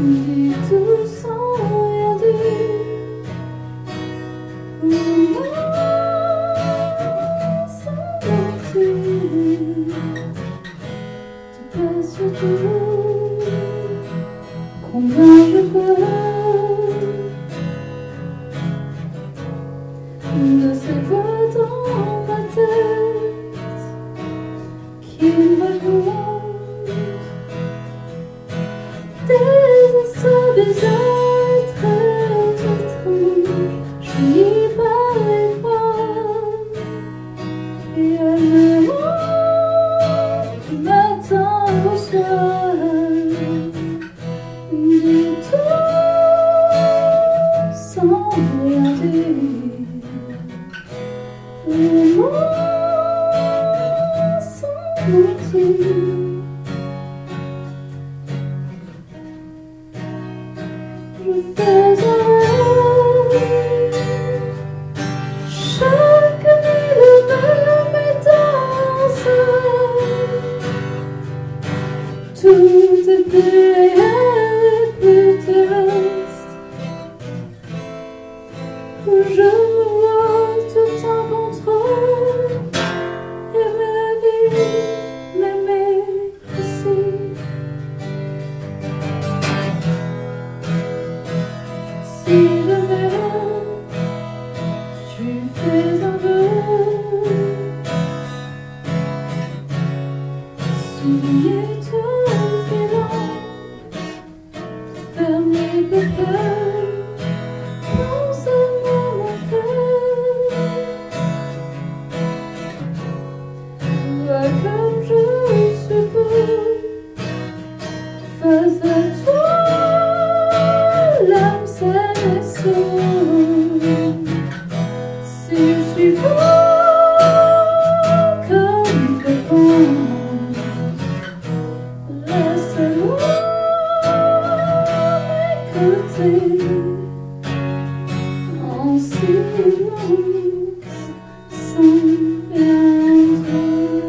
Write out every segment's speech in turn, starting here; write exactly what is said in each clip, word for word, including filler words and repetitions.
dis tout sans rien dire. Moi, sans mentir, tu passes toujours combien je peux de ces voix dans ma tête qui me racontent des histoires bizarres et très étranges. Je finis par les croire et à me du matin au soir. Dis tout sans rien dire. Le mot sans mentir. Je fais un rêve. Chaque nuit le même est dans ce rêve. Tout est plus réel et plus terrestre. Je me vois tout en contrôle. Aimer la vie, m'aimer aussi. Si jamais tu fais un vœu, souviens-toi silence, fermez les peurs, pense à mon frère. Vois comme je suis beau face à toi. L'âme saine et sourde. Si je suis fou comme je pense, reste loin m'écouter en silence sans rien dire.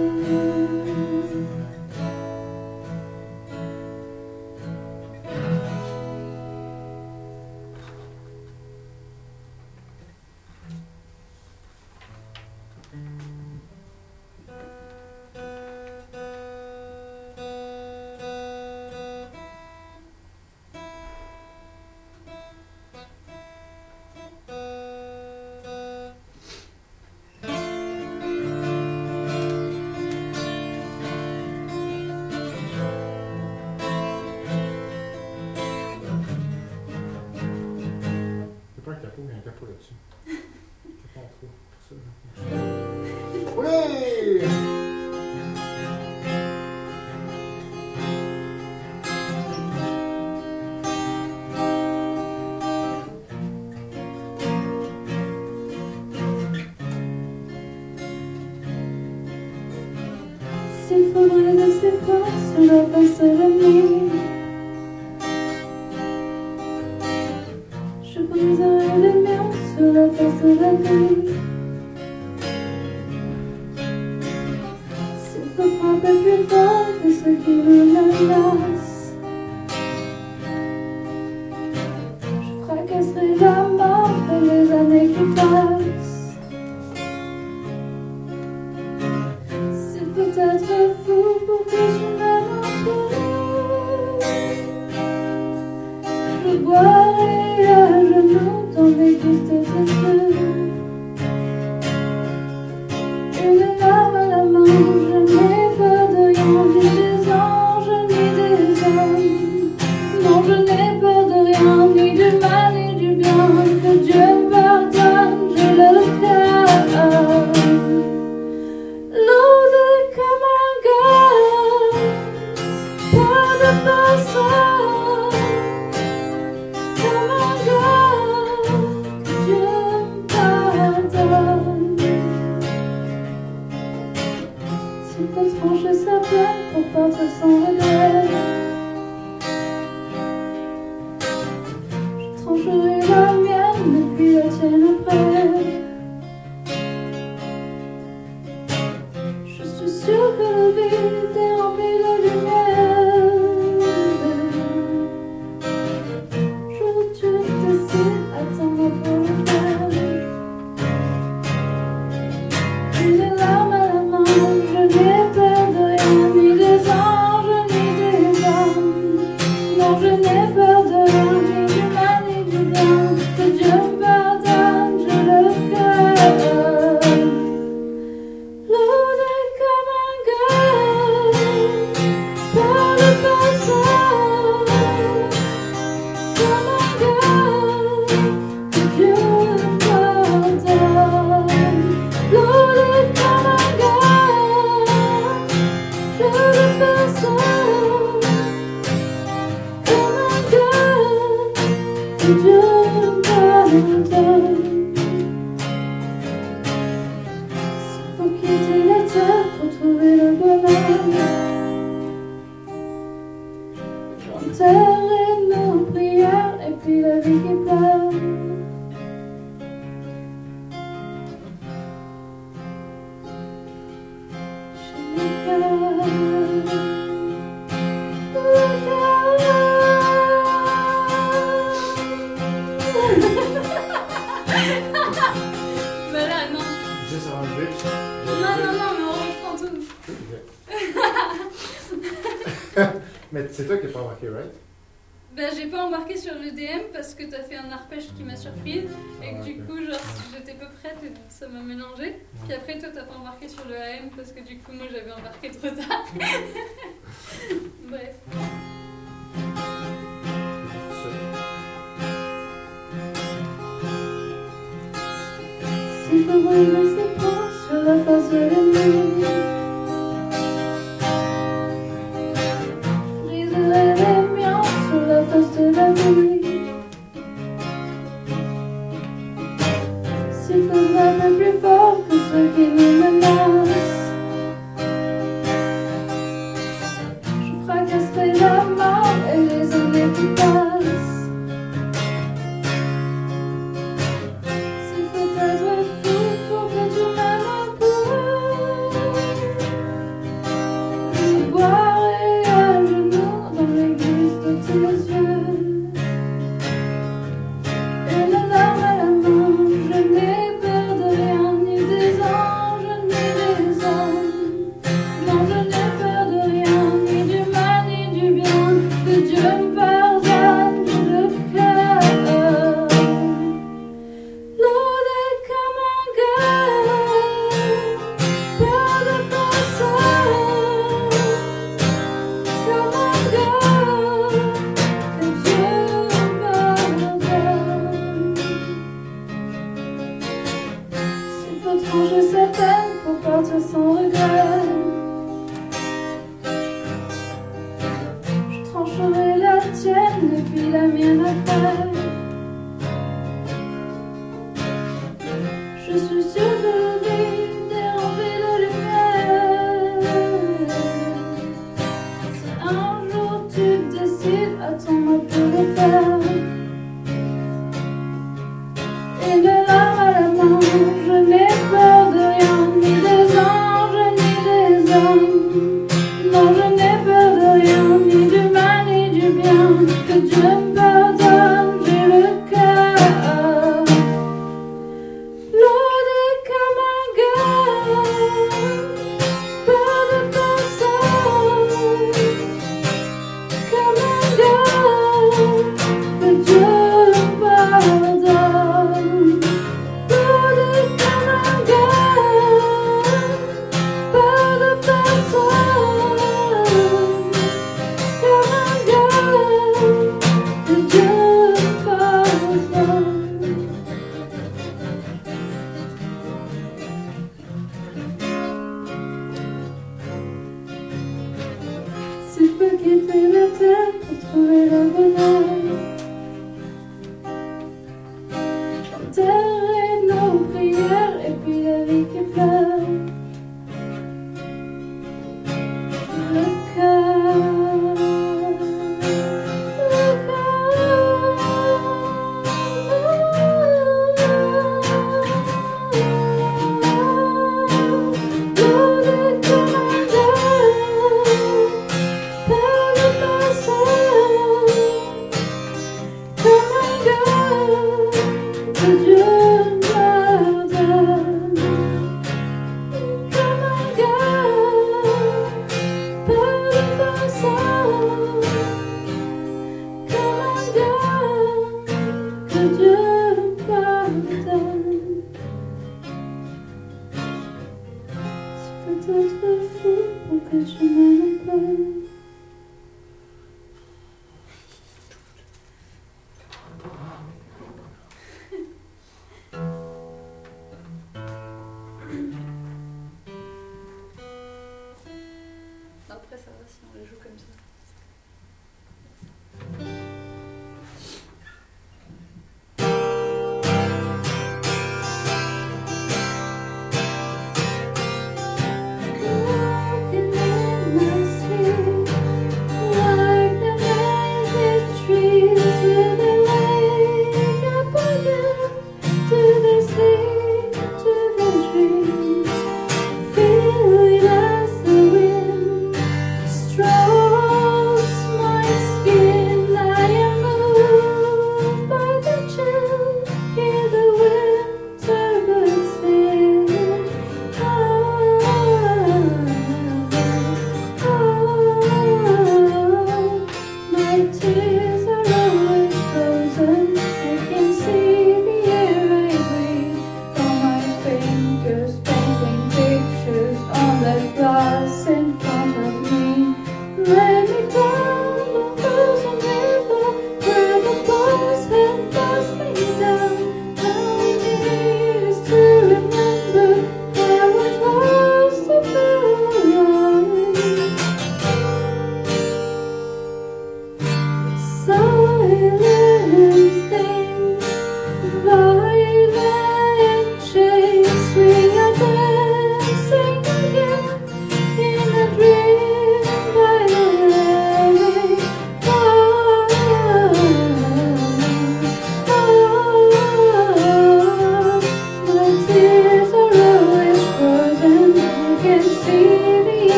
C'est pas un capot, il y a un capot là-dessus. C'est pas trop pour ça. Oui! S'il faudrait laisser voir sur la face de la nuit, je briserai les miens sur la face de la vie. S'il faut frapper plus fort que ceux qui me menacent, je fracasserai la mort pour les années qui passent. S'il faut être fou pour que je m'aime un peu, je boirai à genoux dans mes gouttes de feu. Une larme à la main, je n'ai peur de rien, ni des anges, ni des hommes. Non, je n'ai peur de rien, ni du mal, ni du bien. Que Dieu me pardonne, je le ferai. L'eau est comme un gars, pas de passage. Comme un gars, que Dieu me pardonne. S'il faut trancher sa peine pour partir sans regret, je trancherai la mienne et puis la tienne après. Je suis sûre que le vide est rempli de lumière. je n'ai peur de rien, ni du mal ni du bien. Que Dieu me pardonne, j'ai le cœur lourd comme un gars. Par le passé, comme un gars. Que Dieu me pardonne, lourd comme un gars. Par le passé, comme un gars. Que Dieu me pardonne. S'il faut quitter la terre pour trouver le bonheur, j'enterrerai nos prières et puis la vie qui pleure. J'ai le cœur, le cœur. Bah là, non. Juste avant le bridge. Non, non, non, mais on reprend tout. Mais c'est toi qui n'as pas remarqué, right? Ben, j'ai pas embarqué sur le D M parce que t'as fait un arpège qui m'a surprise et que Ah, du ok. coup, genre, j'étais peu prête et donc ça m'a mélangé. Puis après, toi, t'as pas embarqué sur le A M parce que du coup, moi, j'avais embarqué trop tard. Bref. S'il faut brûler ses poings sur la face de l'ennemi, briserai les miens sur la face de la vie. S'il faut frapper plus fort que ceux qui nous menacent, je fracasserai la mort et les années qui passent. S'il faut être fou pour que tu m'aimes un peu, je boirai à genoux dans l'église de tes yeux. Une larme à la main, je n'ai peur de rien, ni des anges, ni des hommes. Non, je n'ai peur de rien, ni du mal, ni du bien. Que Dieu me pardonne, j'ai le cœur lourd comme un gars. Peur de personne, comme un gars. Que Dieu me pardonne. S'il faut trancher sa peine pour partir sans regret, je trancherai la tienne et puis la mienne après. Je suis sûre que le vide est rempli de lumière. Si un jour tu décides, attends-moi pour le faire. Et de larmes à la main, je n'ai peur de rien, ni des anges, ni des hommes. Non, je n'ai peur de rien, ni du mal, ni du bien. Que Dieu me pardonne, j'ai le cœur lourd comme un gars. Peur de personne, comme un gars. Que Dieu me pardonne. Lourd comme un gars. Peur de personne, comme un gars. Que Dieu me pardonne. S'il faut quitter la terre pour trouver le bonheur, j'enterrerai nos prières et puis la vie qui pleure. Le cœur, le cœur, lourd comme un gars. Peur de personne, après ça va si on les joue comme ça.